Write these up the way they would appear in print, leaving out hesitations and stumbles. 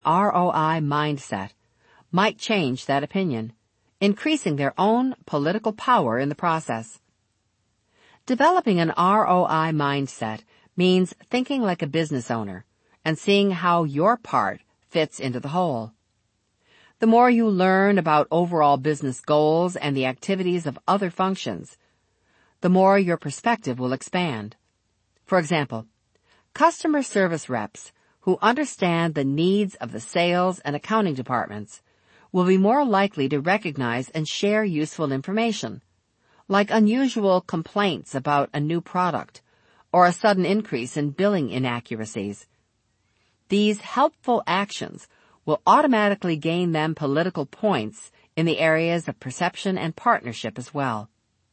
ROI mindset might change that opinion, increasing their own political power in the process. Developing an ROI mindset means thinking like a business owner and seeing how your part fits into the whole. The more you learn about overall business goals and the activities of other functions, the more your perspective will expand. For example, customer service reps who understand the needs of the sales and accounting departments will be more likely to recognize and share useful information, like unusual complaints about a new product or a sudden increase in billing inaccuracies. These helpful actions will automatically gain them political points in the areas of perception and partnership as well.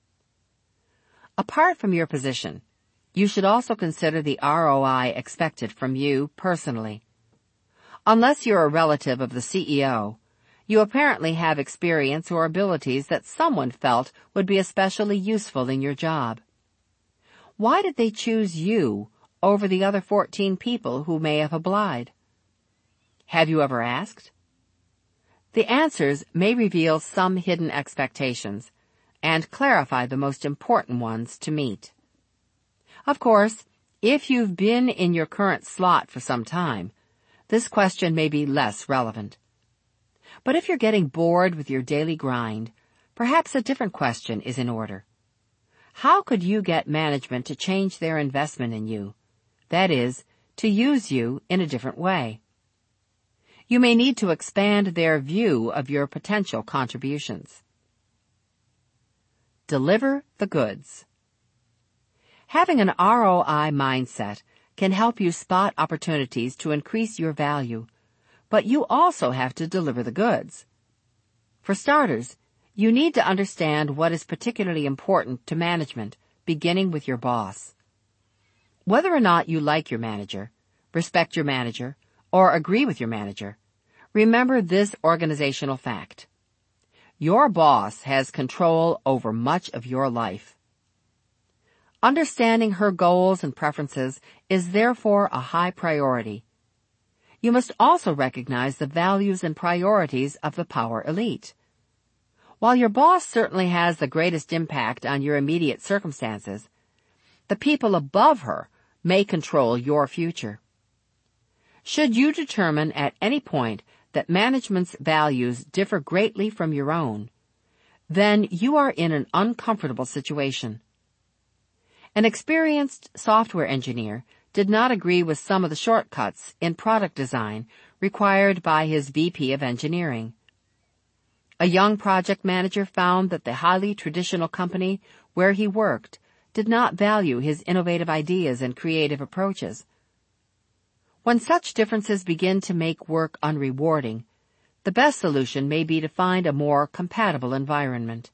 Apart from your position, you should also consider the ROI expected from you personally. Unless you're a relative of the CEO, you apparently have experience or abilities that someone felt would be especially useful in your job. Why did they choose you over the other 14 people who may have applied? Have you ever asked? The answers may reveal some hidden expectations and clarify the most important ones to meet. Of course, if you've been in your current slot for some time, this question may be less relevant. But if you're getting bored with your daily grind, perhaps a different question is in order. How could you get management to change their investment in you? That is, to use you in a different way. You may need to expand their view of your potential contributions. Deliver the goods. Having an ROI mindset can help you spot opportunities to increase your value, but you also have to deliver the goods. For starters, you need to understand what is particularly important to management, beginning with your boss. Whether or not you like your manager, respect your manager, or agree with your manager, remember this organizational fact. Your boss has control over much of your life. Understanding her goals and preferences is therefore a high priority. You must also recognize the values and priorities of the power elite. While your boss certainly has the greatest impact on your immediate circumstances, the people above her may control your future. Should you determine at any point that management's values differ greatly from your own, then you are in an uncomfortable situation. An experienced software engineer did not agree with some of the shortcuts in product design required by his VP of engineering. A young project manager found that the highly traditional company where he worked did not value his innovative ideas and creative approaches. When such differences begin to make work unrewarding, the best solution may be to find a more compatible environment.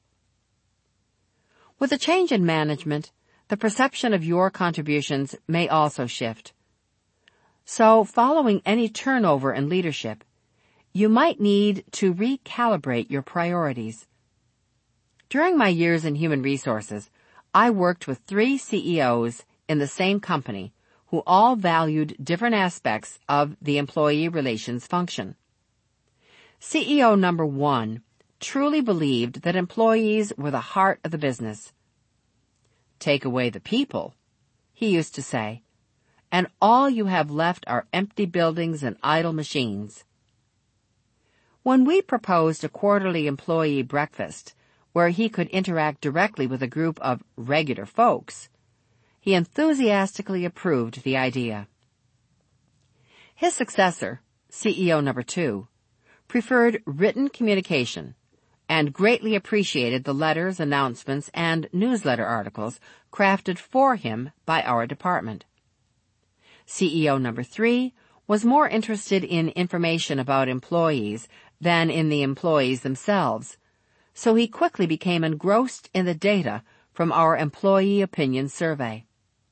With a change in management, the perception of your contributions may also shift. So, following any turnover in leadership, you might need to recalibrate your priorities. During my years in human resources, I worked with 3 CEOs in the same company who all valued different aspects of the employee relations function. CEO number 1 truly believed that employees were the heart of the business. "Take away the people," he used to say, "and all you have left are empty buildings and idle machines." When we proposed a quarterly employee breakfast where he could interact directly with a group of regular folks, he enthusiastically approved the idea. His successor, CEO number 2, preferred written communication and greatly appreciated the letters, announcements, and newsletter articles crafted for him by our department. CEO number 3 was more interested in information about employees than in the employees themselves, so he quickly became engrossed in the data from our employee opinion survey.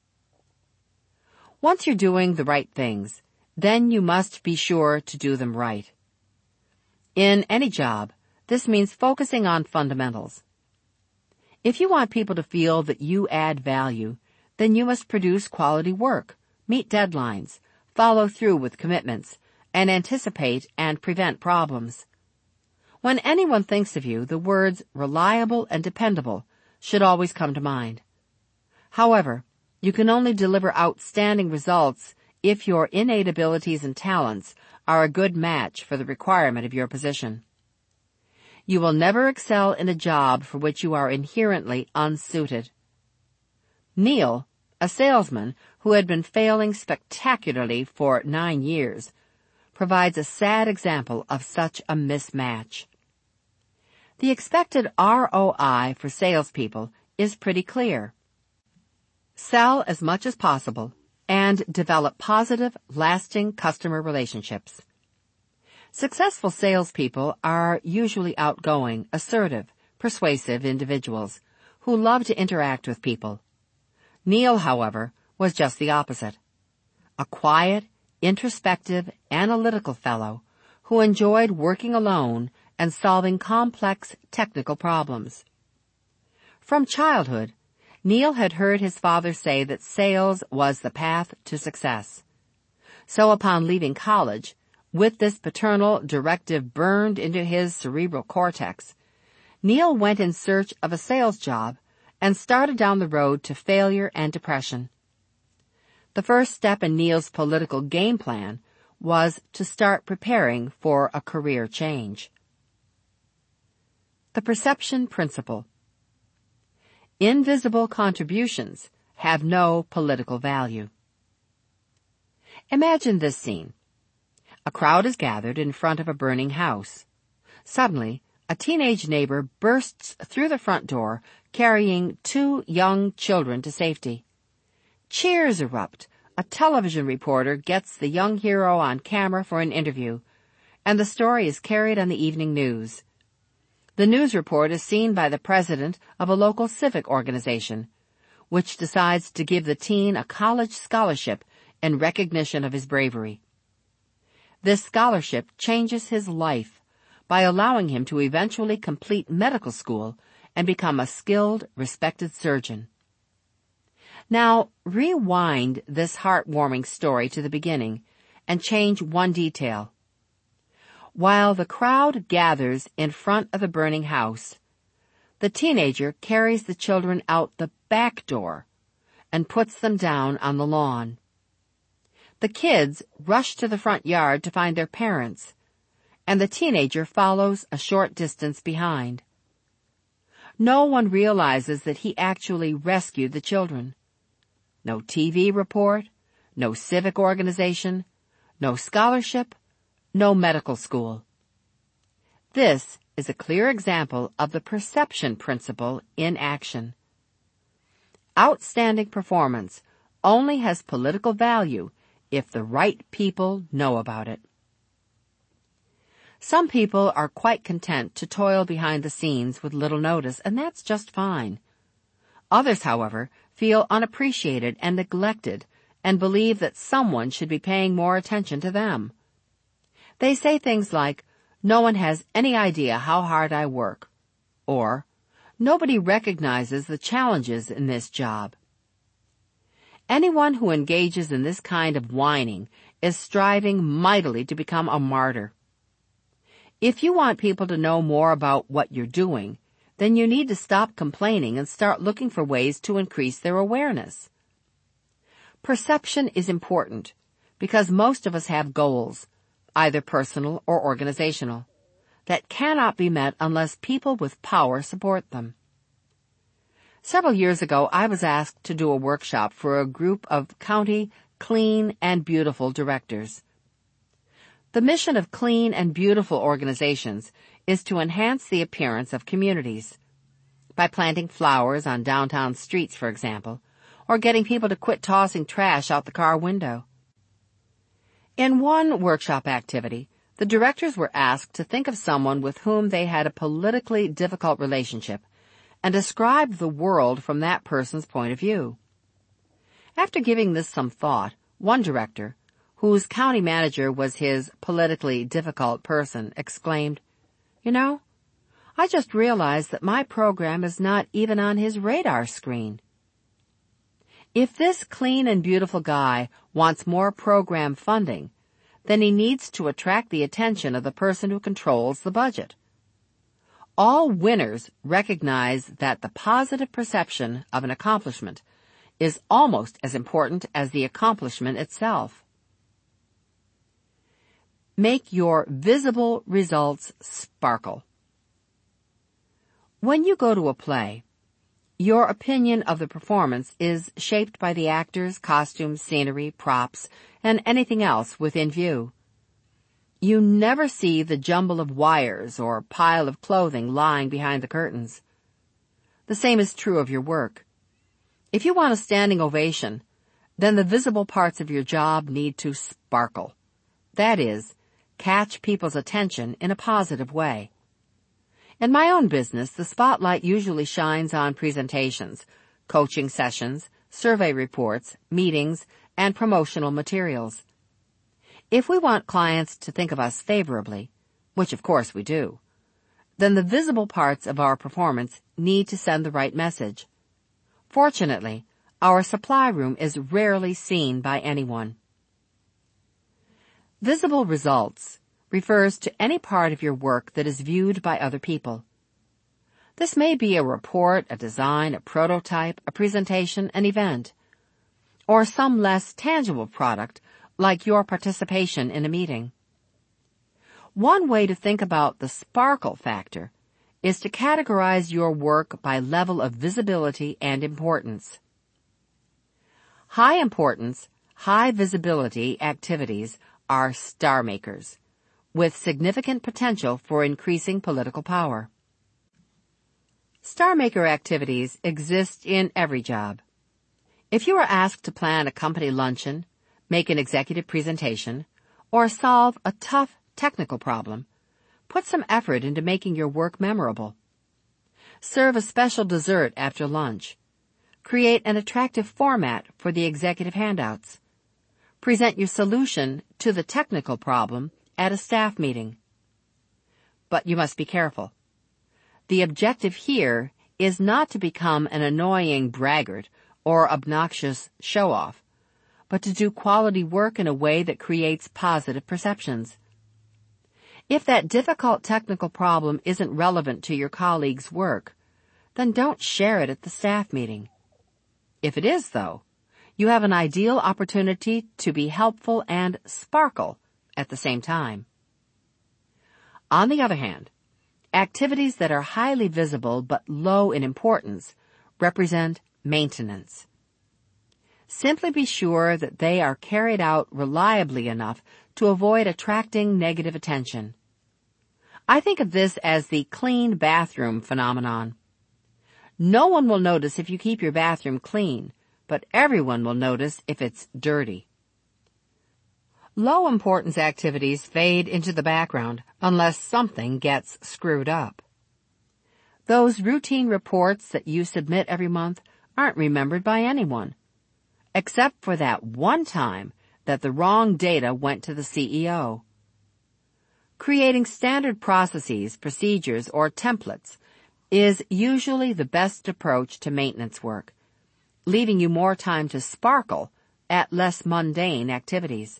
Once you're doing the right things, then you must be sure to do them right. In any job, this means focusing on fundamentals. If you want people to feel that you add value, then you must produce quality work, meet deadlines, follow through with commitments, and anticipate and prevent problems. When anyone thinks of you, the words reliable and dependable should always come to mind. However, you can only deliver outstanding results if your innate abilities and talents are a good match for the requirement of your position. You will never excel in a job for which you are inherently unsuited. Neil, a salesman who had been failing spectacularly for 9 years, provides a sad example of such a mismatch. The expected ROI for salespeople is pretty clear. Sell as much as possible and develop positive, lasting customer relationships. Successful salespeople are usually outgoing, assertive, persuasive individuals who love to interact with people. Neil, however, was just the opposite. A quiet, introspective, analytical fellow who enjoyed working alone and solving complex technical problems. From childhood, Neil had heard his father say that sales was the path to success. So upon leaving college, with this paternal directive burned into his cerebral cortex, Neil went in search of a sales job and started down the road to failure and depression. The first step in Neil's political game plan was to start preparing for a career change. The perception principle. Invisible contributions have no political value. Imagine this scene. A crowd is gathered in front of a burning house. Suddenly, a teenage neighbor bursts through the front door carrying 2 young children to safety. Cheers erupt. A television reporter gets the young hero on camera for an interview, and the story is carried on the evening news. The news report is seen by the president of a local civic organization, which decides to give the teen a college scholarship in recognition of his bravery. This scholarship changes his life by allowing him to eventually complete medical school and become a skilled, respected surgeon. Now, rewind this heartwarming story to the beginning and change one detail. While the crowd gathers in front of the burning house, the teenager carries the children out the back door and puts them down on the lawn. The kids rush to the front yard to find their parents, and the teenager follows a short distance behind. No one realizes that he actually rescued the children. No TV report, no civic organization, no scholarship, no medical school. This is a clear example of the perception principle in action. Outstanding performance only has political value if the right people know about it. Some people are quite content to toil behind the scenes with little notice, and that's just fine. Others, however, feel unappreciated and neglected and believe that someone should be paying more attention to them. They say things like, "No one has any idea how hard I work," or, "Nobody recognizes the challenges in this job." Anyone who engages in this kind of whining is striving mightily to become a martyr. If you want people to know more about what you're doing, then you need to stop complaining and start looking for ways to increase their awareness. Perception is important because most of us have goals, either personal or organizational, that cannot be met unless people with power support them. Several years ago, I was asked to do a workshop for a group of county clean and beautiful directors. The mission of clean and beautiful organizations is to enhance the appearance of communities. By planting flowers on downtown streets, for example, or getting people to quit tossing trash out the car window. In one workshop activity, the directors were asked to think of someone with whom they had a politically difficult relationship and describe the world from that person's point of view. After giving this some thought, one director, whose county manager was his politically difficult person, exclaimed, "You know, I just realized that my program is not even on his radar screen." If this clean and beautiful guy wants more program funding, then he needs to attract the attention of the person who controls the budget. All winners recognize that the positive perception of an accomplishment is almost as important as the accomplishment itself. Make your visible results sparkle. When you go to a play, your opinion of the performance is shaped by the actors, costumes, scenery, props, and anything else within view. You never see the jumble of wires or pile of clothing lying behind the curtains. The same is true of your work. If you want a standing ovation, then the visible parts of your job need to sparkle. That is, catch people's attention in a positive way. In my own business, the spotlight usually shines on presentations, coaching sessions, survey reports, meetings, and promotional materials. If we want clients to think of us favorably, which of course we do, then the visible parts of our performance need to send the right message. Fortunately, our supply room is rarely seen by anyone. Visible results refers to any part of your work that is viewed by other people. This may be a report, a design, a prototype, a presentation, an event, or some less tangible product like your participation in a meeting. One way to think about the sparkle factor is to categorize your work by level of visibility and importance. High importance, high visibility activities are star makers, with significant potential for increasing political power. Star maker activities exist in every job. If you are asked to plan a company luncheon, make an executive presentation, or solve a tough technical problem, put some effort into making your work memorable. Serve a special dessert after lunch. Create an attractive format for the executive handouts. Present your solution to the technical problem at a staff meeting. But you must be careful. The objective here is not to become an annoying braggart or obnoxious show-off, but to do quality work in a way that creates positive perceptions. If that difficult technical problem isn't relevant to your colleague's work, then don't share it at the staff meeting. If it is, though, you have an ideal opportunity to be helpful and sparkle at the same time. On the other hand, activities that are highly visible but low in importance represent maintenance. Simply be sure that they are carried out reliably enough to avoid attracting negative attention. I think of this as the clean bathroom phenomenon. No one will notice if you keep your bathroom clean, but everyone will notice if it's dirty. Low-importance activities fade into the background unless something gets screwed up. Those routine reports that you submit every month aren't remembered by anyone, except for that one time that the wrong data went to the CEO. Creating standard processes, procedures, or templates is usually the best approach to maintenance work, leaving you more time to sparkle at less mundane activities.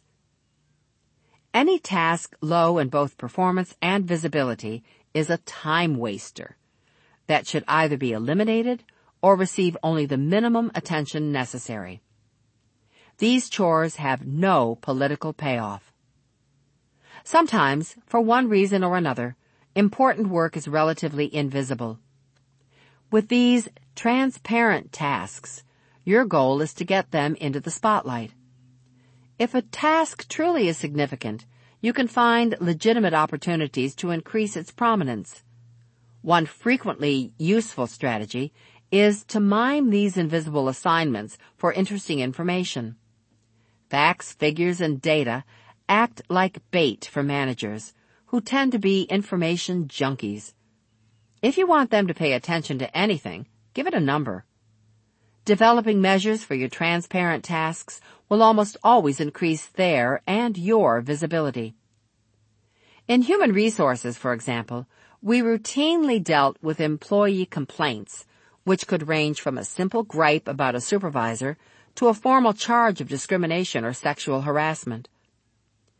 Any task low in both performance and visibility is a time waster that should either be eliminated or receive only the minimum attention necessary. These chores have no political payoff. Sometimes, for one reason or another, important work is relatively invisible. With these transparent tasks, your goal is to get them into the spotlight. If a task truly is significant, you can find legitimate opportunities to increase its prominence. One frequently useful strategy is to mime these invisible assignments for interesting information. Facts, figures, and data act like bait for managers, who tend to be information junkies. If you want them to pay attention to anything, give it a number. Developing measures for your transparent tasks will almost always increase their and your visibility. In human resources, for example, we routinely dealt with employee complaints, which could range from a simple gripe about a supervisor to a formal charge of discrimination or sexual harassment.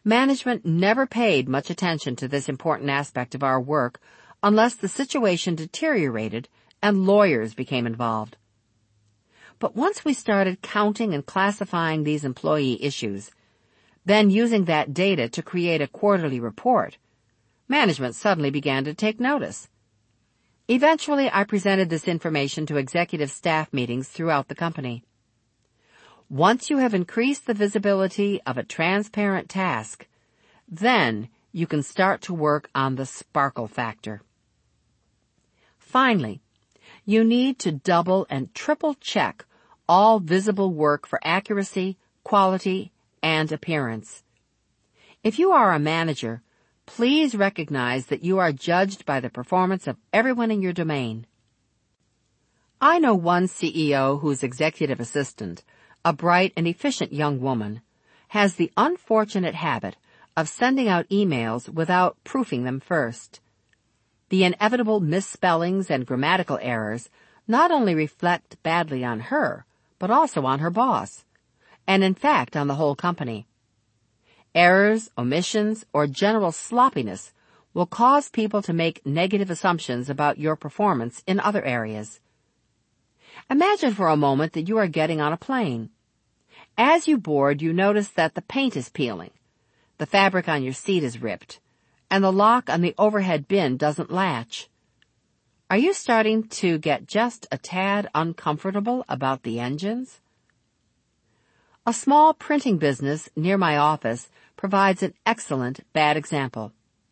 Management never paid much attention to this important aspect of our work unless the situation deteriorated and lawyers became involved. But once we started counting and classifying these employee issues, then using that data to create a quarterly report, management suddenly began to take notice. Eventually, I presented this information to executive staff meetings throughout the company. Once you have increased the visibility of a transparent task, then you can start to work on the sparkle factor. Finally, you need to double and triple check all visible work for accuracy, quality, and appearance. If you are a manager, please recognize that you are judged by the performance of everyone in your domain. I know one CEO whose executive assistant, a bright and efficient young woman, has the unfortunate habit of sending out emails without proofing them first. The inevitable misspellings and grammatical errors not only reflect badly on her, but also on her boss, and in fact on the whole company. Errors, omissions, or general sloppiness will cause people to make negative assumptions about your performance in other areas. Imagine for a moment that you are getting on a plane. As you board, you notice that the paint is peeling, the fabric on your seat is ripped, and the lock on the overhead bin doesn't latch. Are you starting to get just a tad uncomfortable about the engines? A small printing business near my office provides an excellent bad example.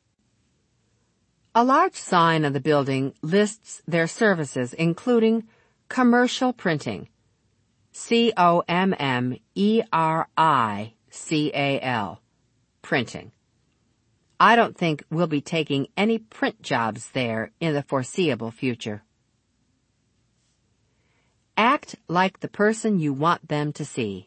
A large sign on the building lists their services, including commercial printing, COMMERICAL, printing. I don't think we'll be taking any print jobs there in the foreseeable future. Act like the person you want them to see.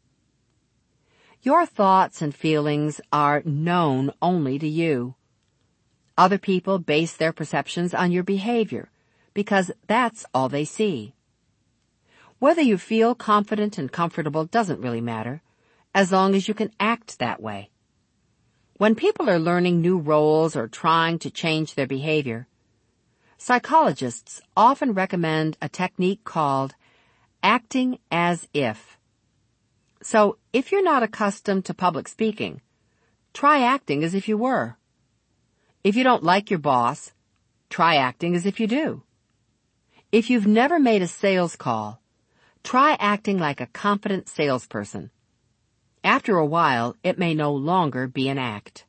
Your thoughts and feelings are known only to you. Other people base their perceptions on your behavior because that's all they see. Whether you feel confident and comfortable doesn't really matter, as long as you can act that way. When people are learning new roles or trying to change their behavior, psychologists often recommend a technique called acting as if. So, if you're not accustomed to public speaking, try acting as if you were. If you don't like your boss, try acting as if you do. If you've never made a sales call, try acting like a confident salesperson. After a while, it may no longer be an act.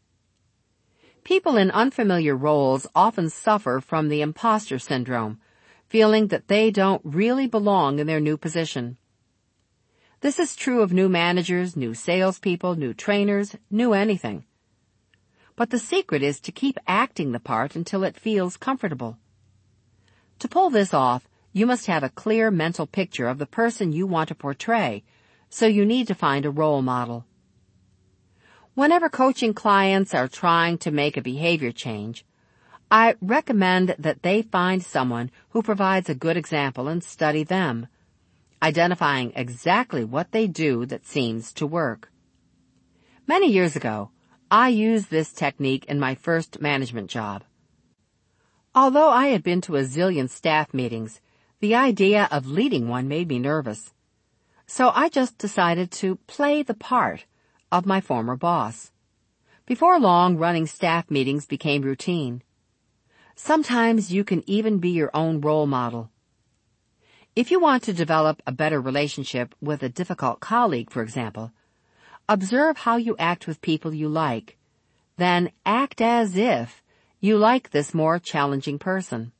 People in unfamiliar roles often suffer from the imposter syndrome, feeling that they don't really belong in their new position. This is true of new managers, new salespeople, new trainers, new anything. But the secret is to keep acting the part until it feels comfortable. To pull this off, you must have a clear mental picture of the person you want to portray, so you need to find a role model. Whenever coaching clients are trying to make a behavior change, I recommend that they find someone who provides a good example and study them, identifying exactly what they do that seems to work. Many years ago, I used this technique in my first management job. Although I had been to a zillion staff meetings, the idea of leading one made me nervous. So I just decided to play the part of my former boss. Before long, running staff meetings became routine. Sometimes you can even be your own role model. If you want to develop a better relationship with a difficult colleague, for example, observe how you act with people you like. Then act as if you like this more challenging person.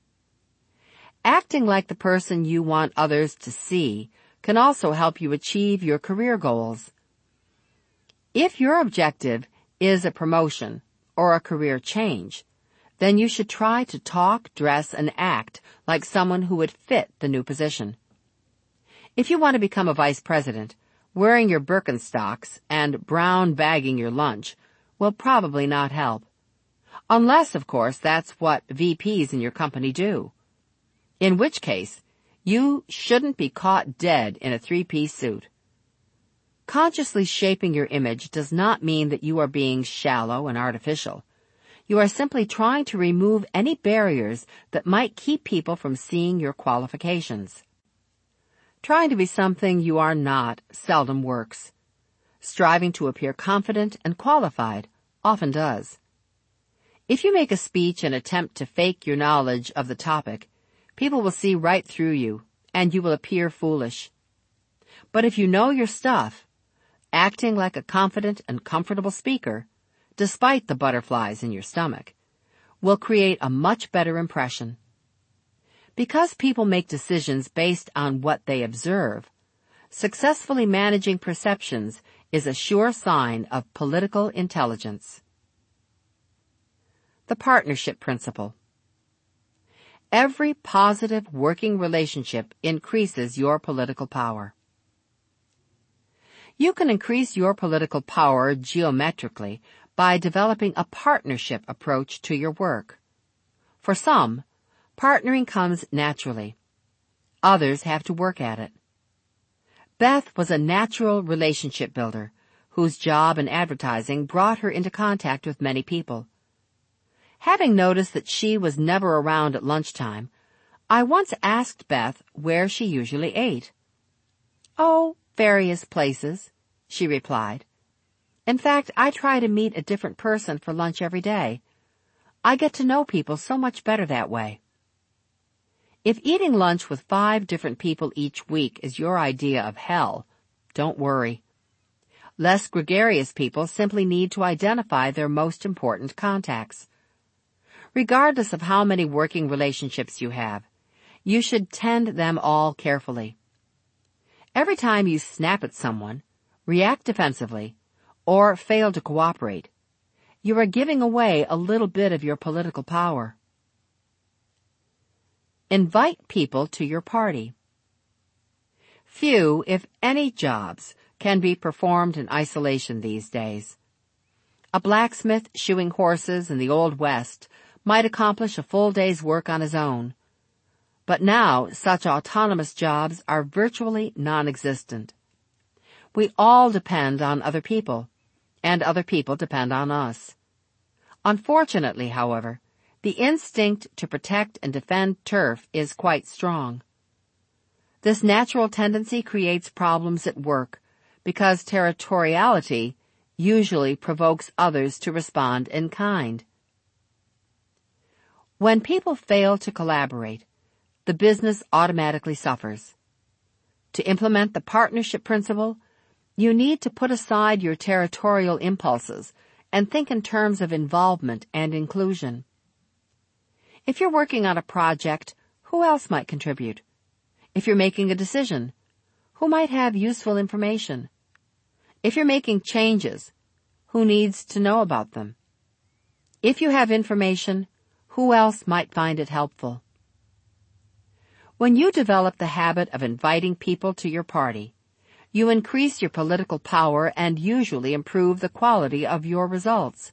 Acting like the person you want others to see can also help you achieve your career goals. If your objective is a promotion or a career change, then you should try to talk, dress, and act like someone who would fit the new position. If you want to become a vice president, wearing your Birkenstocks and brown bagging your lunch will probably not help. Unless, of course, that's what VPs in your company do. In which case, you shouldn't be caught dead in a three-piece suit. Consciously shaping your image does not mean that you are being shallow and artificial. You are simply trying to remove any barriers that might keep people from seeing your qualifications. Trying to be something you are not seldom works. Striving to appear confident and qualified often does. If you make a speech and attempt to fake your knowledge of the topic, people will see right through you, and you will appear foolish. But if you know your stuff, acting like a confident and comfortable speaker, despite the butterflies in your stomach, will create a much better impression. Because people make decisions based on what they observe, successfully managing perceptions is a sure sign of political intelligence. The partnership principle. Every positive working relationship increases your political power. You can increase your political power geometrically by developing a partnership approach to your work. For some, partnering comes naturally. Others have to work at it. Beth was a natural relationship builder whose job in advertising brought her into contact with many people. Having noticed that she was never around at lunchtime, I once asked Beth where she usually ate. "Oh, various places," she replied. "In fact, I try to meet a different person for lunch every day. I get to know people so much better that way." If eating lunch with 5 different people each week is your idea of hell, don't worry. Less gregarious people simply need to identify their most important contacts. Regardless of how many working relationships you have, you should tend them all carefully. Every time you snap at someone, react defensively, or fail to cooperate, you are giving away a little bit of your political power. Invite people to your party. Few, if any, jobs can be performed in isolation these days. A blacksmith shoeing horses in the Old West might accomplish a full day's work on his own. But now, such autonomous jobs are virtually non-existent. We all depend on other people, and other people depend on us. Unfortunately, however, the instinct to protect and defend turf is quite strong. This natural tendency creates problems at work because territoriality usually provokes others to respond in kind. When people fail to collaborate, the business automatically suffers. To implement the partnership principle, you need to put aside your territorial impulses and think in terms of involvement and inclusion. If you're working on a project, who else might contribute? If you're making a decision, who might have useful information? If you're making changes, who needs to know about them? If you have information, who else might find it helpful? When you develop the habit of inviting people to your party, you increase your political power and usually improve the quality of your results.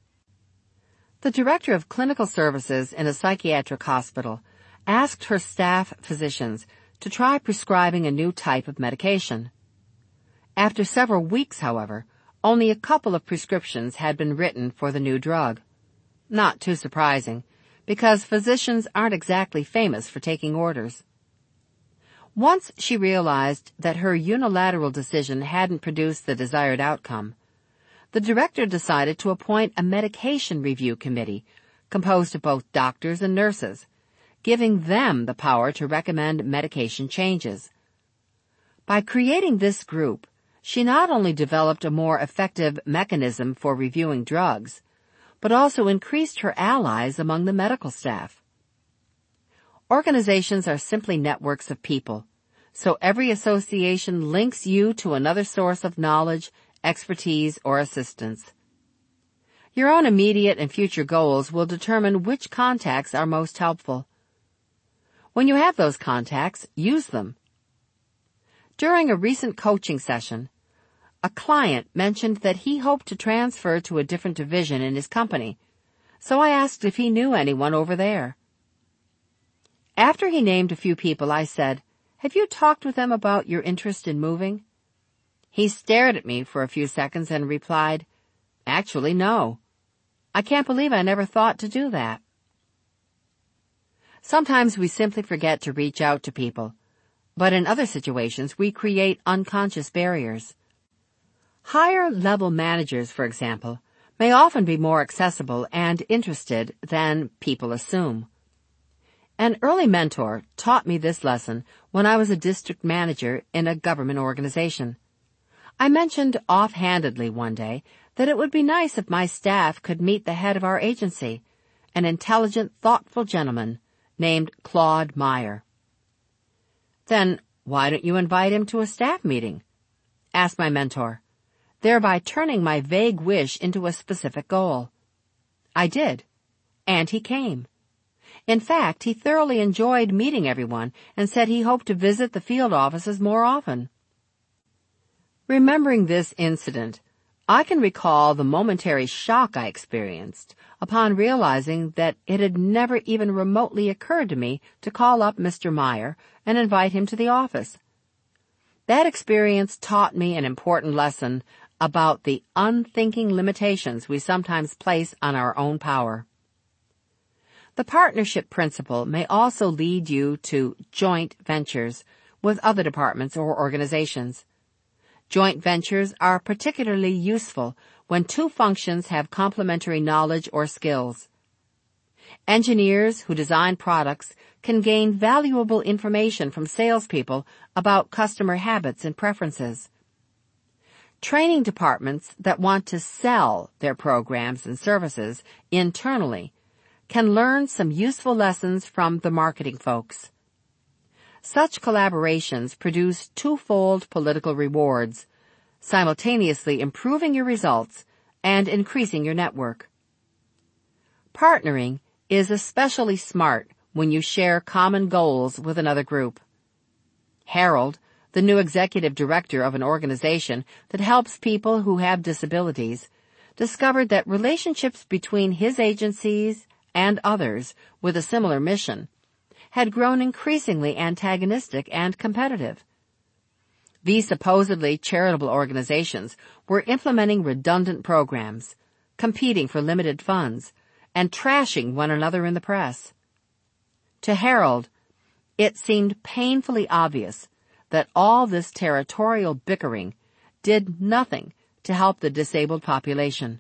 The director of clinical services in a psychiatric hospital asked her staff physicians to try prescribing a new type of medication. After several weeks, however, only a couple of prescriptions had been written for the new drug. Not too surprising, because physicians aren't exactly famous for taking orders. Once she realized that her unilateral decision hadn't produced the desired outcome, the director decided to appoint a medication review committee composed of both doctors and nurses, giving them the power to recommend medication changes. By creating this group, she not only developed a more effective mechanism for reviewing drugs, but also increased her allies among the medical staff. Organizations are simply networks of people, so every association links you to another source of knowledge, expertise, or assistance. Your own immediate and future goals will determine which contacts are most helpful. When you have those contacts, use them. During a recent coaching session, a client mentioned that he hoped to transfer to a different division in his company, so I asked if he knew anyone over there. After he named a few people, I said, "Have you talked with them about your interest in moving?" He stared at me for a few seconds and replied, "Actually, no. I can't believe I never thought to do that." Sometimes we simply forget to reach out to people, but in other situations we create unconscious barriers. Higher-level managers, for example, may often be more accessible and interested than people assume. An early mentor taught me this lesson when I was a district manager in a government organization. I mentioned offhandedly one day that it would be nice if my staff could meet the head of our agency, an intelligent, thoughtful gentleman named Claude Meyer. "Then why don't you invite him to a staff meeting?" asked my mentor, thereby turning my vague wish into a specific goal. I did, and he came. In fact, he thoroughly enjoyed meeting everyone and said he hoped to visit the field offices more often. Remembering this incident, I can recall the momentary shock I experienced upon realizing that it had never even remotely occurred to me to call up Mr. Meyer and invite him to the office. That experience taught me an important lesson about the unthinking limitations we sometimes place on our own power. The partnership principle may also lead you to joint ventures with other departments or organizations. Joint ventures are particularly useful when two functions have complementary knowledge or skills. Engineers who design products can gain valuable information from salespeople about customer habits and preferences. Training departments that want to sell their programs and services internally can learn some useful lessons from the marketing folks. Such collaborations produce twofold political rewards, simultaneously improving your results and increasing your network. Partnering is especially smart when you share common goals with another group. Harold, the new executive director of an organization that helps people who have disabilities, discovered that relationships between his agencies and others with a similar mission had grown increasingly antagonistic and competitive. These supposedly charitable organizations were implementing redundant programs, competing for limited funds, and trashing one another in the press. To Harold, it seemed painfully obvious that all this territorial bickering did nothing to help the disabled population.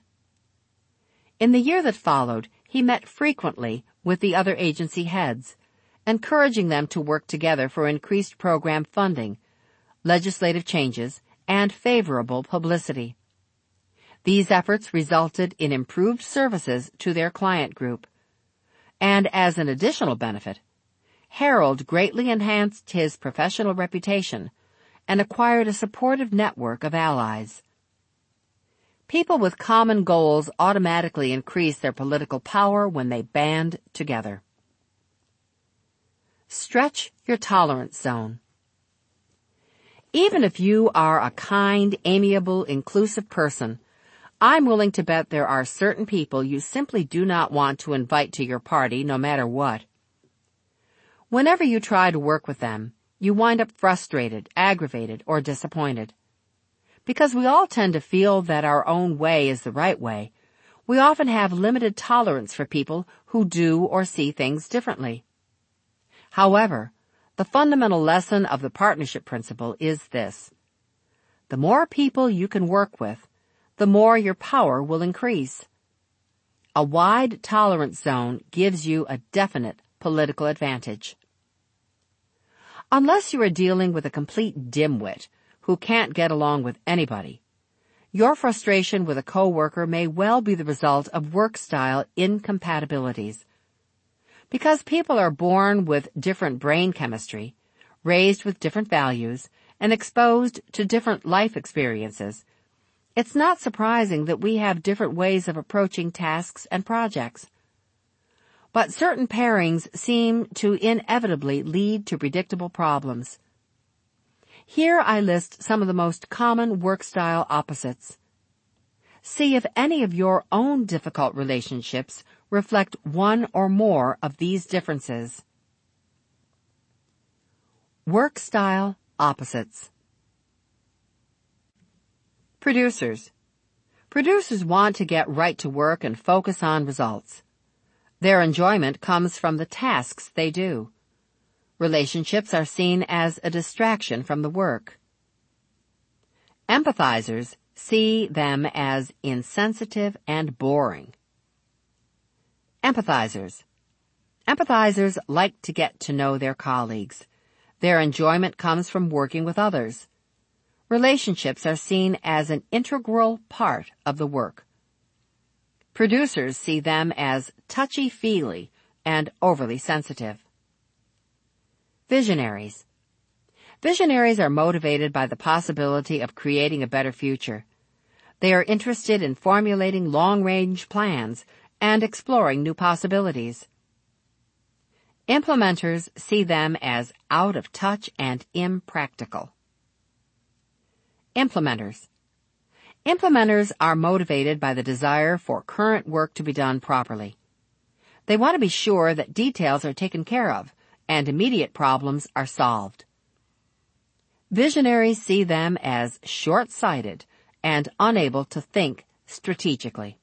In the year that followed, he met frequently with the other agency heads, encouraging them to work together for increased program funding, legislative changes, and favorable publicity. These efforts resulted in improved services to their client group. And as an additional benefit, Harold greatly enhanced his professional reputation and acquired a supportive network of allies. People with common goals automatically increase their political power when they band together. Stretch your tolerance zone. Even if you are a kind, amiable, inclusive person, I'm willing to bet there are certain people you simply do not want to invite to your party no matter what. Whenever you try to work with them, you wind up frustrated, aggravated, or disappointed. Because we all tend to feel that our own way is the right way, we often have limited tolerance for people who do or see things differently. However, the fundamental lesson of the partnership principle is this: the more people you can work with, the more your power will increase. A wide tolerance zone gives you a definite political advantage. Unless you are dealing with a complete dimwit who can't get along with anybody, your frustration with a coworker may well be the result of work-style incompatibilities. Because people are born with different brain chemistry, raised with different values, and exposed to different life experiences, it's not surprising that we have different ways of approaching tasks and projects. But certain pairings seem to inevitably lead to predictable problems. Here I list some of the most common work-style opposites. See if any of your own difficult relationships reflect one or more of these differences. Work-style opposites. Producers. Producers want to get right to work and focus on results. Their enjoyment comes from the tasks they do. Relationships are seen as a distraction from the work. Empathizers see them as insensitive and boring. Empathizers. Empathizers like to get to know their colleagues. Their enjoyment comes from working with others. Relationships are seen as an integral part of the work. Producers see them as touchy-feely and overly sensitive. Visionaries. Visionaries are motivated by the possibility of creating a better future. They are interested in formulating long-range plans and exploring new possibilities. Implementers see them as out of touch and impractical. Implementers. Implementers are motivated by the desire for current work to be done properly. They want to be sure that details are taken care of and immediate problems are solved. Visionaries see them as short-sighted and unable to think strategically.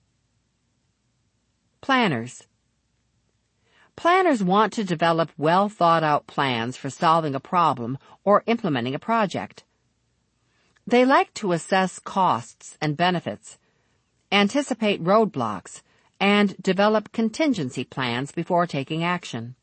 Planners. Planners want to develop well-thought-out plans for solving a problem or implementing a project. They like to assess costs and benefits, anticipate roadblocks, and develop contingency plans before taking action.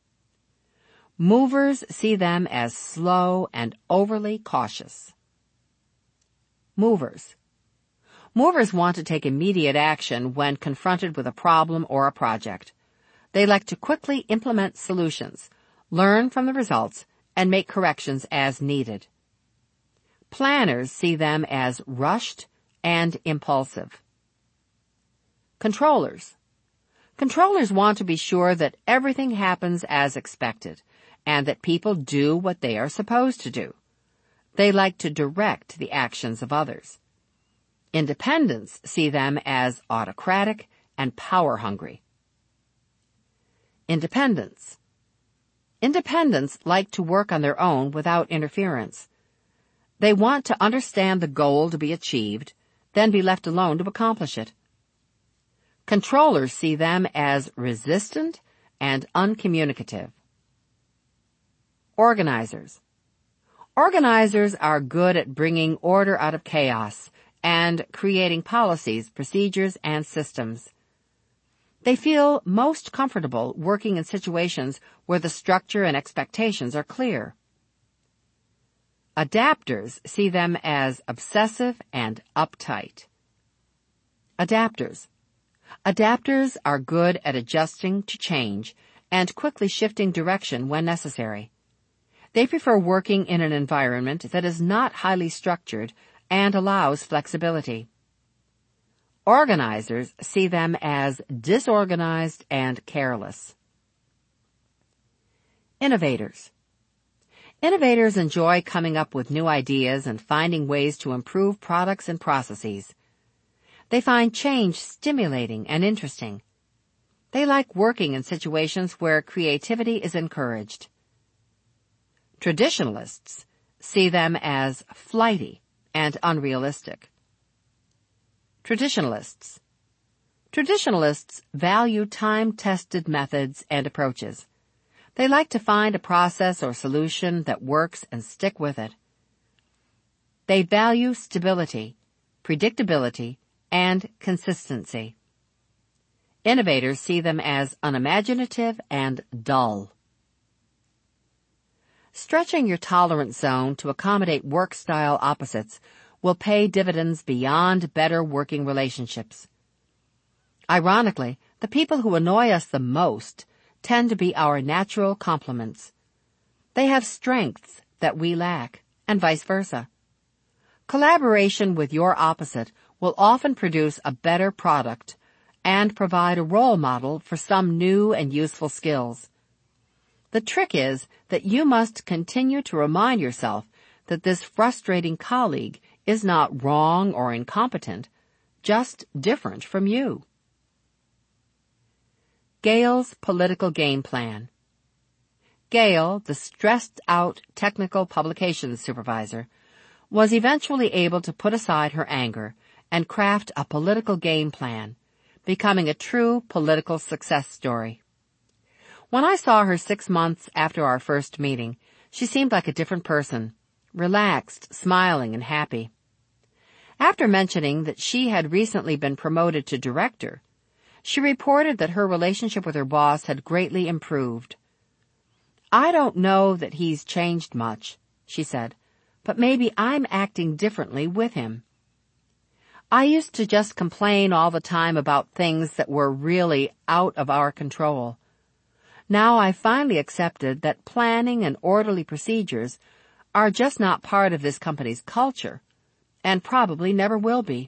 Movers see them as slow and overly cautious. Movers. Movers want to take immediate action when confronted with a problem or a project. They like to quickly implement solutions, learn from the results, and make corrections as needed. Planners see them as rushed and impulsive. Controllers. Controllers want to be sure that everything happens as expected and that people do what they are supposed to do. They like to direct the actions of others. Independents see them as autocratic and power-hungry. Independents. Independents like to work on their own without interference. They want to understand the goal to be achieved, then be left alone to accomplish it. Controllers see them as resistant and uncommunicative. Organizers. Organizers are good at bringing order out of chaos and creating policies, procedures, and systems. They feel most comfortable working in situations where the structure and expectations are clear. Adapters see them as obsessive and uptight. Adapters. Adapters are good at adjusting to change and quickly shifting direction when necessary. They prefer working in an environment that is not highly structured and allows flexibility. Organizers see them as disorganized and careless. Innovators. Innovators enjoy coming up with new ideas and finding ways to improve products and processes. They find change stimulating and interesting. They like working in situations where creativity is encouraged. Traditionalists see them as flighty and unrealistic. Traditionalists. Traditionalists value time-tested methods and approaches. They like to find a process or solution that works and stick with it. They value stability, predictability, and consistency. Innovators see them as unimaginative and dull. Stretching your tolerance zone to accommodate work-style opposites will pay dividends beyond better working relationships. Ironically, the people who annoy us the most tend to be our natural complements. They have strengths that we lack, and vice versa. Collaboration with your opposite will often produce a better product and provide a role model for some new and useful skills. The trick is that you must continue to remind yourself that this frustrating colleague is not wrong or incompetent, just different from you. Gail's political game plan. Gail, the stressed-out technical publications supervisor, was eventually able to put aside her anger and craft a political game plan, becoming a true political success story. When I saw her 6 months after our first meeting, she seemed like a different person, relaxed, smiling, and happy. After mentioning that she had recently been promoted to director, she reported that her relationship with her boss had greatly improved. "I don't know that he's changed much," she said, "but maybe I'm acting differently with him. I used to just complain all the time about things that were really out of our control. Now I finally accepted that planning and orderly procedures are just not part of this company's culture, and probably never will be."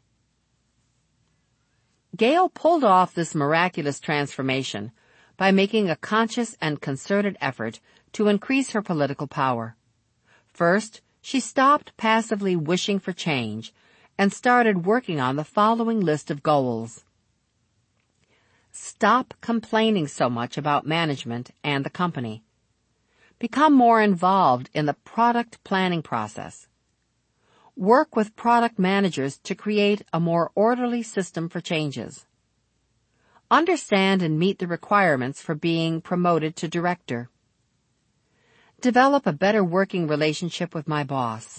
Gail pulled off this miraculous transformation by making a conscious and concerted effort to increase her political power. First, she stopped passively wishing for change and started working on the following list of goals. Stop complaining so much about management and the company. Become more involved in the product planning process. Work with product managers to create a more orderly system for changes. Understand and meet the requirements for being promoted to director. Develop a better working relationship with my boss.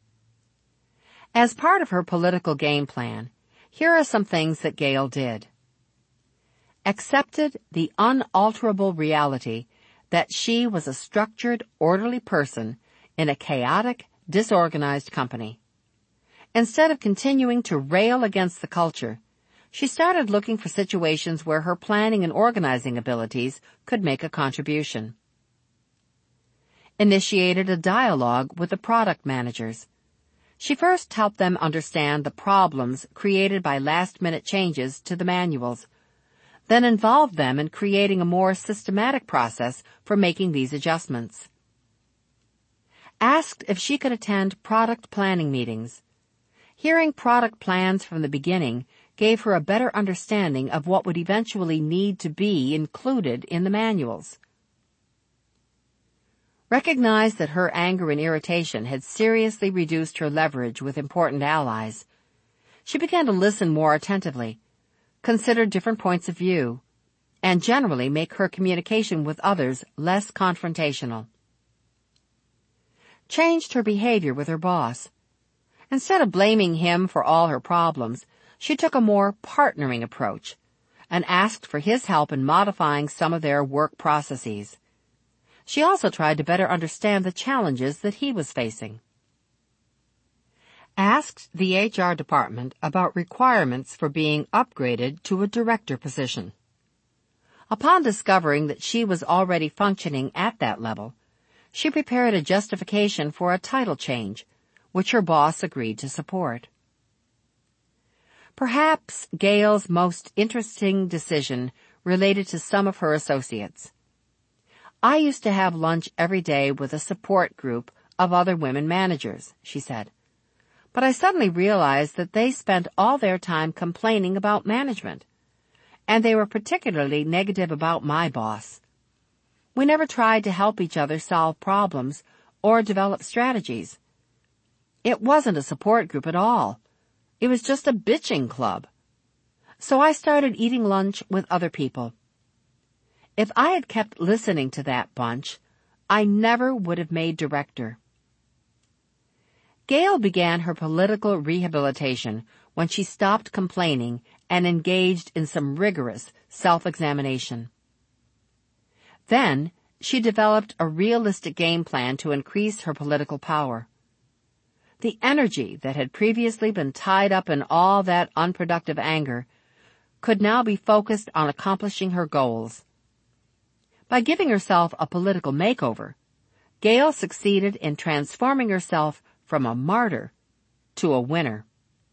As part of her political game plan, here are some things that Gail did. Accepted the unalterable reality that she was a structured, orderly person in a chaotic, disorganized company. Instead of continuing to rail against the culture, she started looking for situations where her planning and organizing abilities could make a contribution. Initiated a dialogue with the product managers. She first helped them understand the problems created by last-minute changes to the manuals, then involved them in creating a more systematic process for making these adjustments. Asked if she could attend product planning meetings. Hearing product plans from the beginning gave her a better understanding of what would eventually need to be included in the manuals. Recognized that her anger and irritation had seriously reduced her leverage with important allies. She began to listen more attentively, consider different points of view, and generally make her communication with others less confrontational. Changed her behavior with her boss. Instead of blaming him for all her problems, she took a more partnering approach and asked for his help in modifying some of their work processes. She also tried to better understand the challenges that he was facing. Asked the HR department about requirements for being upgraded to a director position. Upon discovering that she was already functioning at that level, she prepared a justification for a title change, which her boss agreed to support. Perhaps Gail's most interesting decision related to some of her associates. "I used to have lunch every day with a support group of other women managers," she said. "But I suddenly realized that they spent all their time complaining about management, and they were particularly negative about my boss. We never tried to help each other solve problems or develop strategies. It wasn't a support group at all. It was just a bitching club. So I started eating lunch with other people. If I had kept listening to that bunch, I never would have made director." Gail began her political rehabilitation when she stopped complaining and engaged in some rigorous self-examination. Then, she developed a realistic game plan to increase her political power. The energy that had previously been tied up in all that unproductive anger could now be focused on accomplishing her goals. By giving herself a political makeover, Gail succeeded in transforming herself from a martyr to a winner.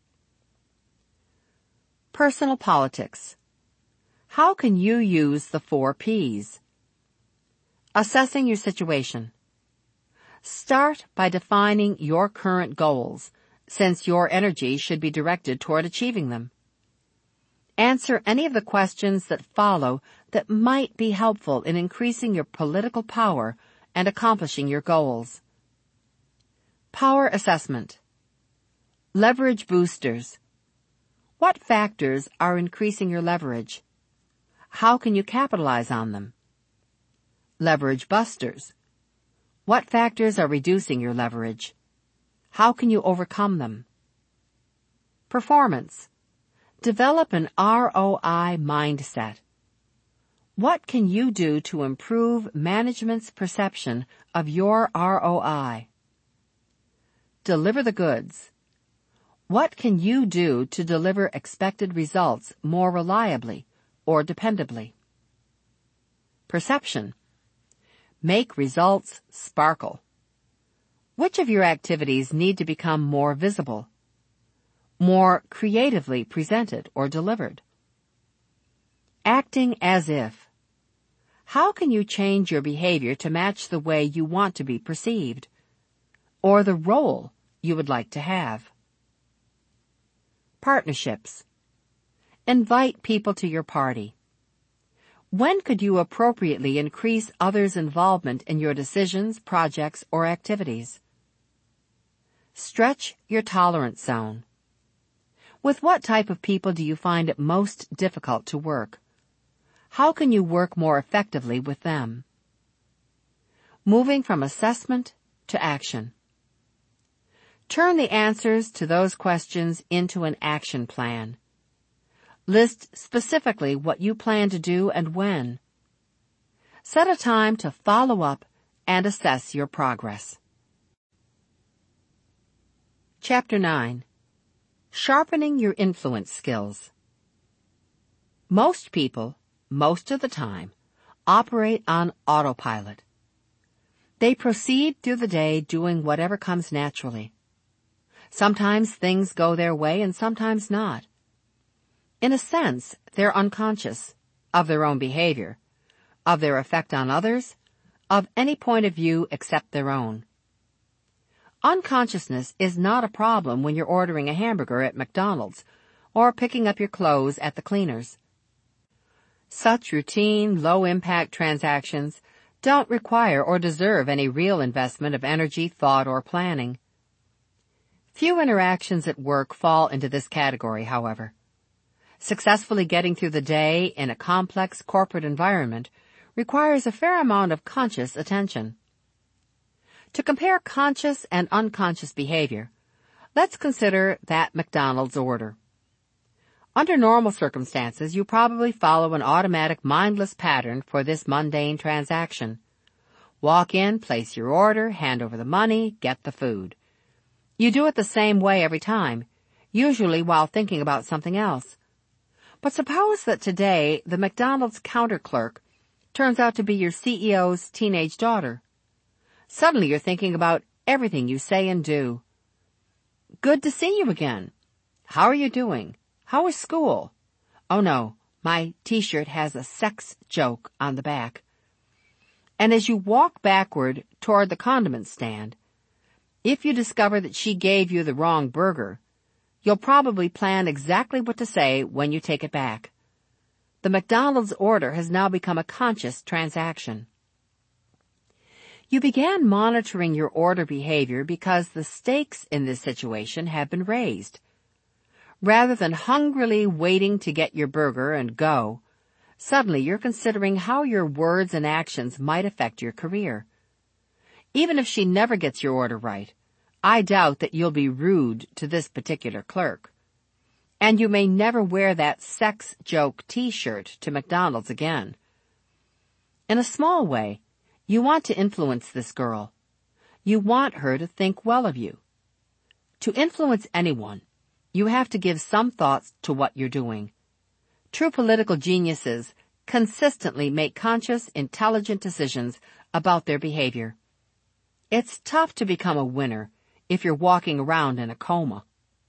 Personal politics. How can you use the 4 Ps? Assessing your situation. Start by defining your current goals, since your energy should be directed toward achieving them. Answer any of the questions that follow that might be helpful in increasing your political power and accomplishing your goals. Power assessment. Leverage boosters. What factors are increasing your leverage? How can you capitalize on them? Leverage busters. What factors are reducing your leverage? How can you overcome them? Performance. Develop an ROI mindset. What can you do to improve management's perception of your ROI? Deliver the goods. What can you do to deliver expected results more reliably or dependably? Perception. Make results sparkle. Which of your activities need to become more visible, more creatively presented or delivered? Acting as if. How can you change your behavior to match the way you want to be perceived, or the role you would like to have? Partnerships. Invite people to your party. When could you appropriately increase others' involvement in your decisions, projects, or activities? Stretch your tolerance zone. With what type of people do you find it most difficult to work? How can you work more effectively with them? Moving from assessment to action. Turn the answers to those questions into an action plan. List specifically what you plan to do and when. Set a time to follow up and assess your progress. Chapter 9. Sharpening your influence skills. Most people, most of the time, operate on autopilot. They proceed through the day doing whatever comes naturally. Sometimes things go their way and sometimes not. In a sense, they're unconscious of their own behavior, of their effect on others, of any point of view except their own. Unconsciousness is not a problem when you're ordering a hamburger at McDonald's or picking up your clothes at the cleaners. Such routine, low-impact transactions don't require or deserve any real investment of energy, thought, or planning. Few interactions at work fall into this category, however. Successfully getting through the day in a complex corporate environment requires a fair amount of conscious attention. To compare conscious and unconscious behavior, let's consider that McDonald's order. Under normal circumstances, you probably follow an automatic, mindless pattern for this mundane transaction. Walk in, place your order, hand over the money, get the food. You do it the same way every time, usually while thinking about something else. But suppose that today the McDonald's counter clerk turns out to be your CEO's teenage daughter. Suddenly you're thinking about everything you say and do. Good to see you again. How are you doing? How is school? Oh no, my t-shirt has a sex joke on the back. And as you walk backward toward the condiment stand, if you discover that she gave you the wrong burger, you'll probably plan exactly what to say when you take it back. The McDonald's order has now become a conscious transaction. You began monitoring your order behavior because the stakes in this situation have been raised. Rather than hungrily waiting to get your burger and go, suddenly you're considering how your words and actions might affect your career. Even if she never gets your order right, I doubt that you'll be rude to this particular clerk. And you may never wear that sex joke t-shirt to McDonald's again. In a small way, you want to influence this girl. You want her to think well of you. To influence anyone, you have to give some thoughts to what you're doing. True political geniuses consistently make conscious, intelligent decisions about their behavior. It's tough to become a winner if you're walking around in a coma.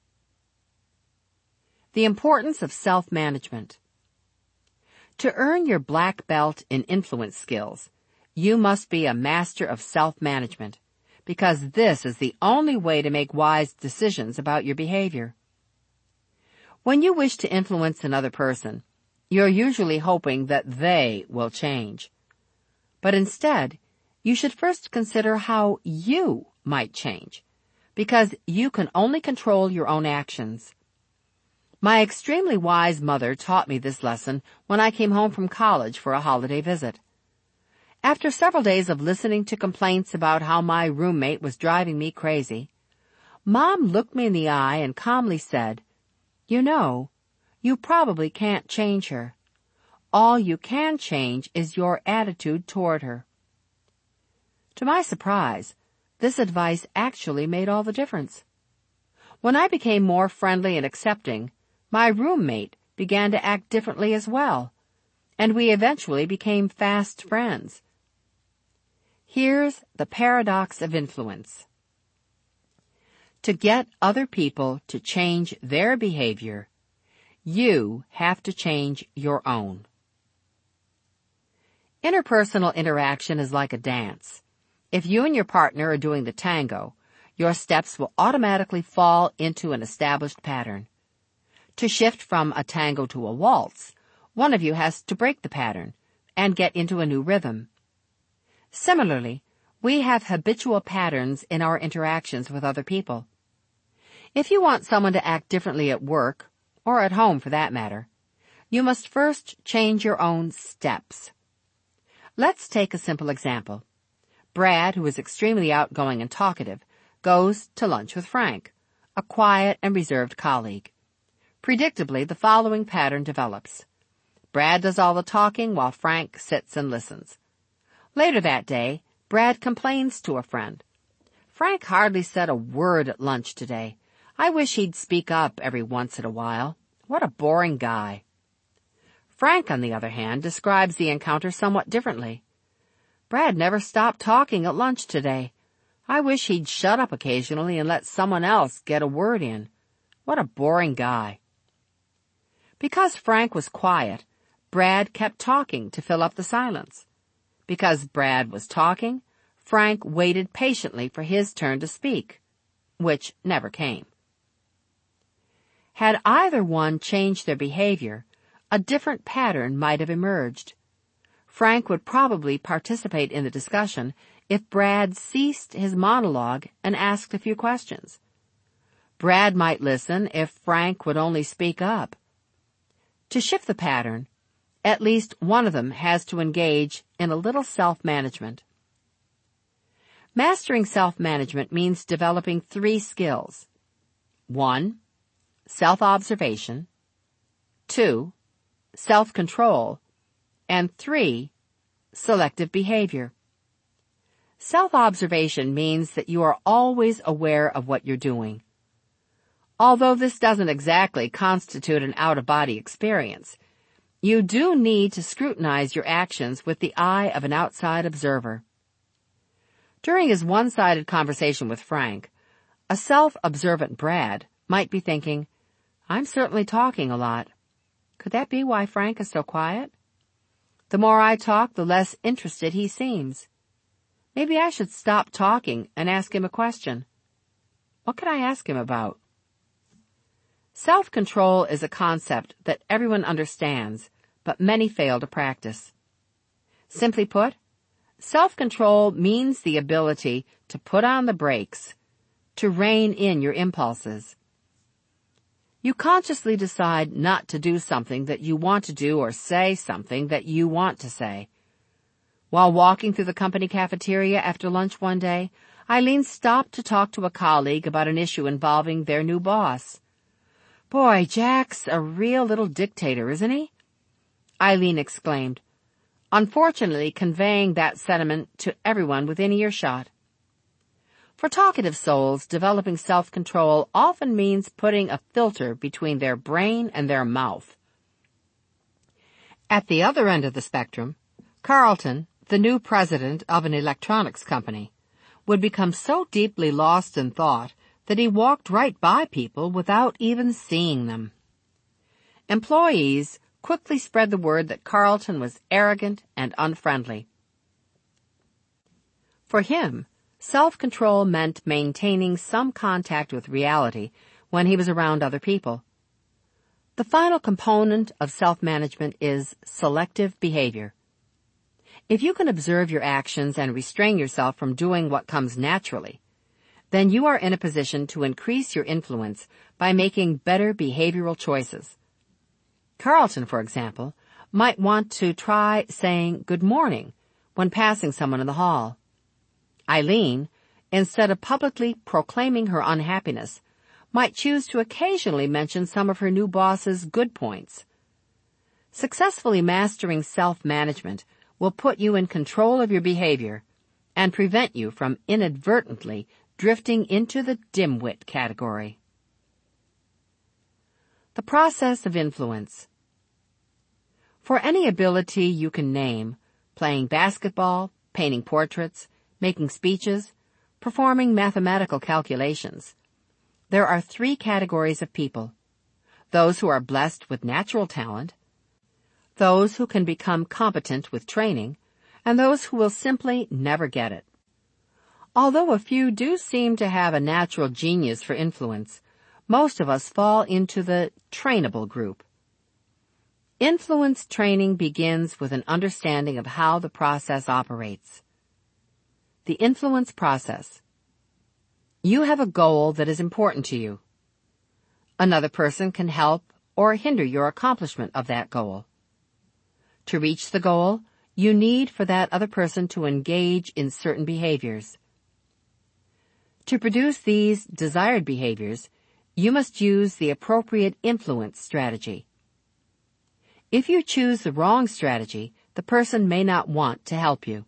The importance of self-management. To earn your black belt in influence skills, you must be a master of self-management, because this is the only way to make wise decisions about your behavior. When you wish to influence another person, you're usually hoping that they will change. But instead, you should first consider how you might change, because you can only control your own actions. My extremely wise mother taught me this lesson when I came home from college for a holiday visit. After several days of listening to complaints about how my roommate was driving me crazy, Mom looked me in the eye and calmly said, "You know, you probably can't change her. All you can change is your attitude toward her." To my surprise, this advice actually made all the difference. When I became more friendly and accepting, my roommate began to act differently as well, and we eventually became fast friends. Here's the paradox of influence. To get other people to change their behavior, you have to change your own. Interpersonal interaction is like a dance. If you and your partner are doing the tango, your steps will automatically fall into an established pattern. To shift from a tango to a waltz, one of you has to break the pattern and get into a new rhythm. Similarly, we have habitual patterns in our interactions with other people. If you want someone to act differently at work, or at home for that matter, you must first change your own steps. Let's take a simple example. Brad, who is extremely outgoing and talkative, goes to lunch with Frank, a quiet and reserved colleague. Predictably, the following pattern develops. Brad does all the talking while Frank sits and listens. Later that day, Brad complains to a friend. "Frank hardly said a word at lunch today. I wish he'd speak up every once in a while. What a boring guy." Frank, on the other hand, describes the encounter somewhat differently. "Brad never stopped talking at lunch today. I wish he'd shut up occasionally and let someone else get a word in. What a boring guy." Because Frank was quiet, Brad kept talking to fill up the silence. Because Brad was talking, Frank waited patiently for his turn to speak, which never came. Had either one changed their behavior, a different pattern might have emerged. Frank would probably participate in the discussion if Brad ceased his monologue and asked a few questions. Brad might listen if Frank would only speak up. To shift the pattern, at least one of them has to engage in a little self-management. Mastering self-management means developing 3 skills. 1. Self-observation. 2. Self-control. And 3. Selective behavior. Self-observation means that you are always aware of what you're doing. Although this doesn't exactly constitute an out-of-body experience, you do need to scrutinize your actions with the eye of an outside observer. During his one-sided conversation with Frank, a self-observant Brad might be thinking, "I'm certainly talking a lot. Could that be why Frank is so quiet? The more I talk, the less interested he seems. Maybe I should stop talking and ask him a question. What could I ask him about?" Self-control is a concept that everyone understands, but many fail to practice. Simply put, self-control means the ability to put on the brakes, to rein in your impulses. You consciously decide not to do something that you want to do or say something that you want to say. While walking through the company cafeteria after lunch one day, Eileen stopped to talk to a colleague about an issue involving their new boss. "Boy, Jack's a real little dictator, isn't he?" Eileen exclaimed, unfortunately conveying that sentiment to everyone within earshot. For talkative souls, developing self-control often means putting a filter between their brain and their mouth. At the other end of the spectrum, Carlton, the new president of an electronics company, would become so deeply lost in thought that he walked right by people without even seeing them. Employees quickly spread the word that Carlton was arrogant and unfriendly. For him, self-control meant maintaining some contact with reality when he was around other people. The final component of self-management is selective behavior. If you can observe your actions and restrain yourself from doing what comes naturally, then you are in a position to increase your influence by making better behavioral choices. Carlton, for example, might want to try saying good morning when passing someone in the hall. Eileen, instead of publicly proclaiming her unhappiness, might choose to occasionally mention some of her new boss's good points. Successfully mastering self-management will put you in control of your behavior and prevent you from inadvertently drifting into the dimwit category. The process of influence. For any ability you can name, playing basketball, painting portraits, making speeches, performing mathematical calculations, there are 3 categories of people: those who are blessed with natural talent, those who can become competent with training, and those who will simply never get it. Although a few do seem to have a natural genius for influence, most of us fall into the trainable group. Influence training begins with an understanding of how the process operates. The influence process. You have a goal that is important to you. Another person can help or hinder your accomplishment of that goal. To reach the goal, you need for that other person to engage in certain behaviors. To produce these desired behaviors, you must use the appropriate influence strategy. If you choose the wrong strategy, the person may not want to help you.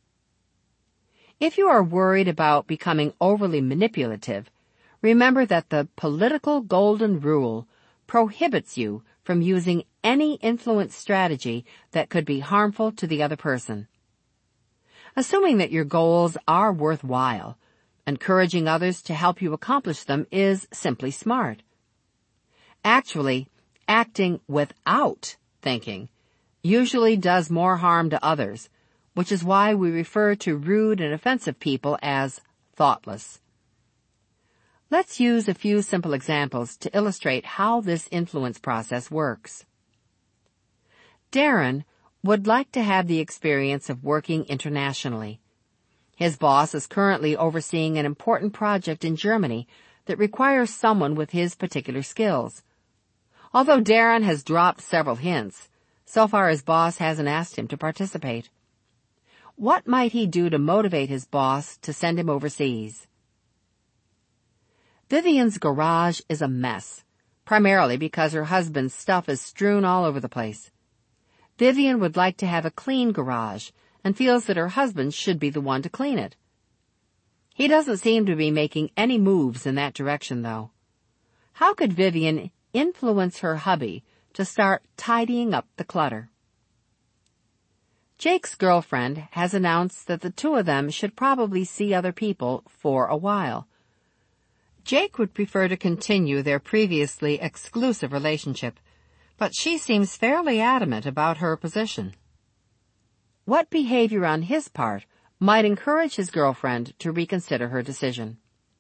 If you are worried about becoming overly manipulative, remember that the political golden rule prohibits you from using any influence strategy that could be harmful to the other person. Assuming that your goals are worthwhile, encouraging others to help you accomplish them is simply smart. Actually, acting without thinking usually does more harm to others, which is why we refer to rude and offensive people as thoughtless. Let's use a few simple examples to illustrate how this influence process works. Darren would like to have the experience of working internationally. His boss is currently overseeing an important project in Germany that requires someone with his particular skills. Although Darren has dropped several hints, so far his boss hasn't asked him to participate. What might he do to motivate his boss to send him overseas? Vivian's garage is a mess, primarily because her husband's stuff is strewn all over the place. Vivian would like to have a clean garage and feels that her husband should be the one to clean it. He doesn't seem to be making any moves in that direction, though. How could Vivian influence her hubby to start tidying up the clutter? Jake's girlfriend has announced that the 2 of them should probably see other people for a while. Jake would prefer to continue their previously exclusive relationship, but she seems fairly adamant about her position. What behavior on his part might encourage his girlfriend to reconsider her decision?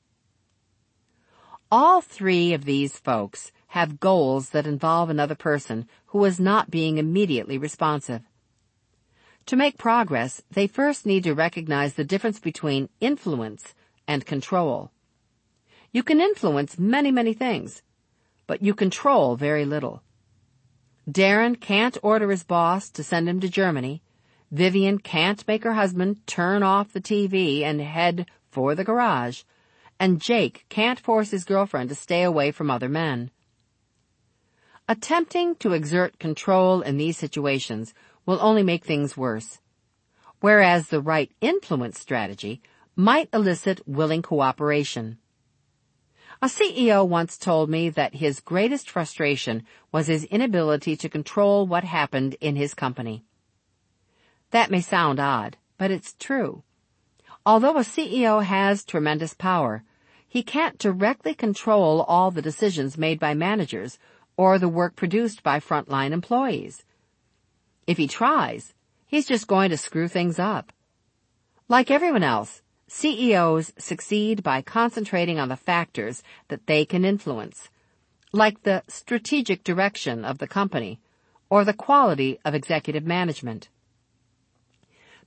All 3 of these folks have goals that involve another person who is not being immediately responsive. To make progress, they first need to recognize the difference between influence and control. You can influence many things, but you control very little. Darren can't order his boss to send him to Germany. Vivian can't make her husband turn off the TV and head for the garage. And Jake can't force his girlfriend to stay away from other men. Attempting to exert control in these situations will only make things worse, whereas the right influence strategy might elicit willing cooperation. A CEO once told me that his greatest frustration was his inability to control what happened in his company. That may sound odd, but it's true. Although a CEO has tremendous power, he can't directly control all the decisions made by managers or the work produced by frontline employees. If he tries, he's just going to screw things up. Like everyone else, CEOs succeed by concentrating on the factors that they can influence, like the strategic direction of the company or the quality of executive management.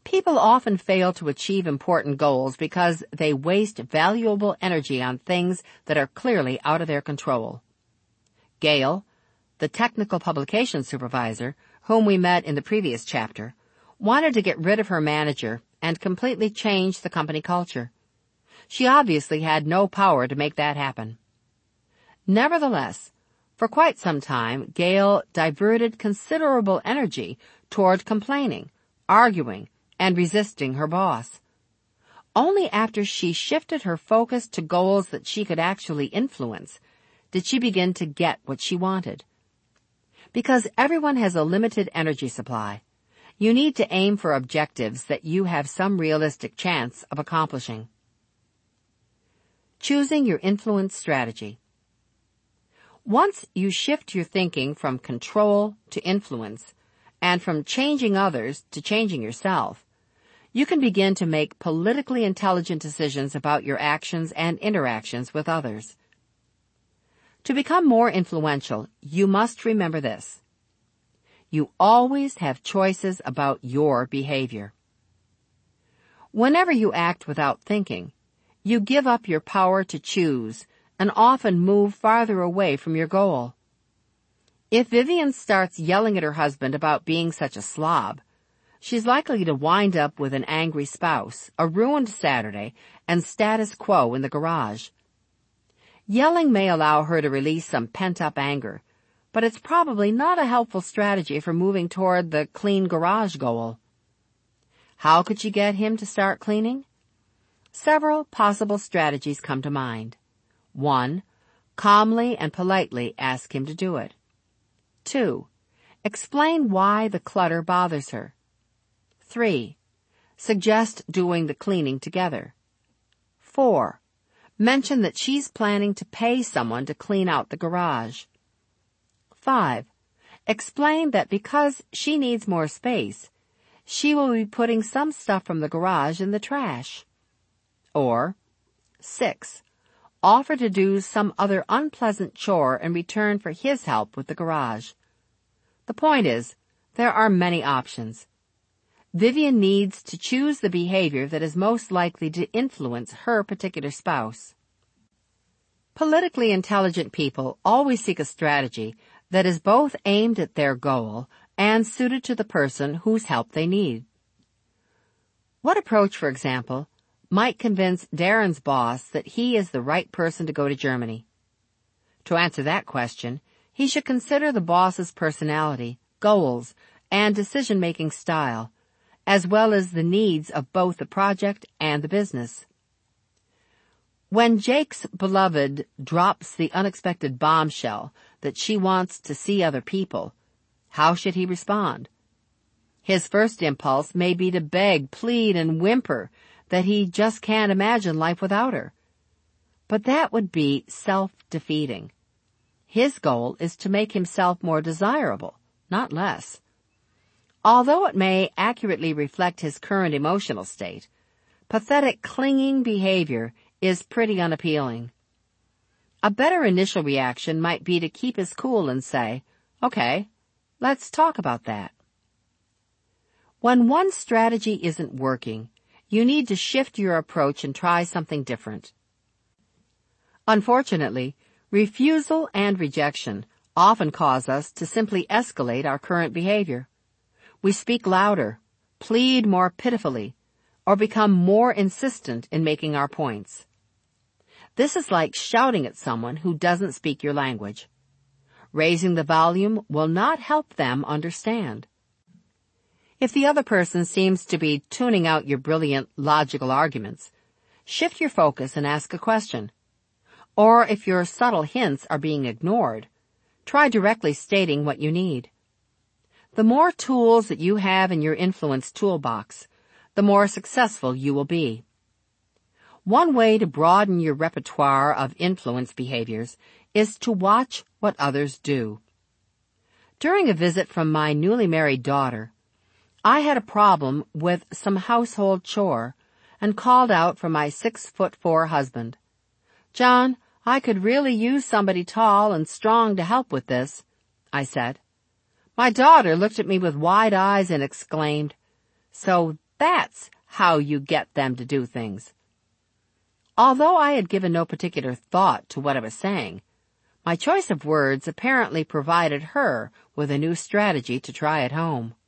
People often fail to achieve important goals because they waste valuable energy on things that are clearly out of their control. Gail, the technical publication supervisor, whom we met in the previous chapter, wanted to get rid of her manager and completely change the company culture. She obviously had no power to make that happen. Nevertheless, for quite some time, Gail diverted considerable energy toward complaining, arguing, and resisting her boss. Only after she shifted her focus to goals that she could actually influence did she begin to get what she wanted. Because everyone has a limited energy supply, you need to aim for objectives that you have some realistic chance of accomplishing. Choosing your influence strategy. Once you shift your thinking from control to influence, and from changing others to changing yourself, you can begin to make politically intelligent decisions about your actions and interactions with others. To become more influential, you must remember this. You always have choices about your behavior. Whenever you act without thinking, you give up your power to choose and often move farther away from your goal. If Vivian starts yelling at her husband about being such a slob, she's likely to wind up with an angry spouse, a ruined Saturday, and status quo in the garage. Yelling may allow her to release some pent-up anger, but it's probably not a helpful strategy for moving toward the clean garage goal. How could she get him to start cleaning? Several possible strategies come to mind. 1. Calmly and politely ask him to do it. 2. Explain why the clutter bothers her. 3. Suggest doing the cleaning together. 4. Mention that she's planning to pay someone to clean out the garage. 5. Explain that because she needs more space, she will be putting some stuff from the garage in the trash. Or 6. Offer to do some other unpleasant chore in return for his help with the garage. The point is, there are many options. Vivian needs to choose the behavior that is most likely to influence her particular spouse. Politically intelligent people always seek a strategy that is both aimed at their goal and suited to the person whose help they need. What approach, for example, might convince Darren's boss that he is the right person to go to Germany? To answer that question, he should consider the boss's personality, goals, and decision-making style, as well as the needs of both the project and the business. When Jake's beloved drops the unexpected bombshell that she wants to see other people, how should he respond? His first impulse may be to beg, plead, and whimper that he just can't imagine life without her. But that would be self-defeating. His goal is to make himself more desirable, not less. Although it may accurately reflect his current emotional state, pathetic clinging behavior is pretty unappealing. A better initial reaction might be to keep his cool and say, "Okay, let's talk about that." When one strategy isn't working, you need to shift your approach and try something different. Unfortunately, refusal and rejection often cause us to simply escalate our current behavior. We speak louder, plead more pitifully, or become more insistent in making our points. This is like shouting at someone who doesn't speak your language. Raising the volume will not help them understand. If the other person seems to be tuning out your brilliant logical arguments, shift your focus and ask a question. Or if your subtle hints are being ignored, try directly stating what you need. The more tools that you have in your influence toolbox, the more successful you will be. One way to broaden your repertoire of influence behaviors is to watch what others do. During a visit from my newly married daughter, I had a problem with some household chore and called out for my 6'4" husband. "John, I could really use somebody tall and strong to help with this," I said. My daughter looked at me with wide eyes and exclaimed, "So That's how you get them to do things. Although I had given no particular thought to what I was saying, my choice of words apparently provided her with a new strategy to try at home.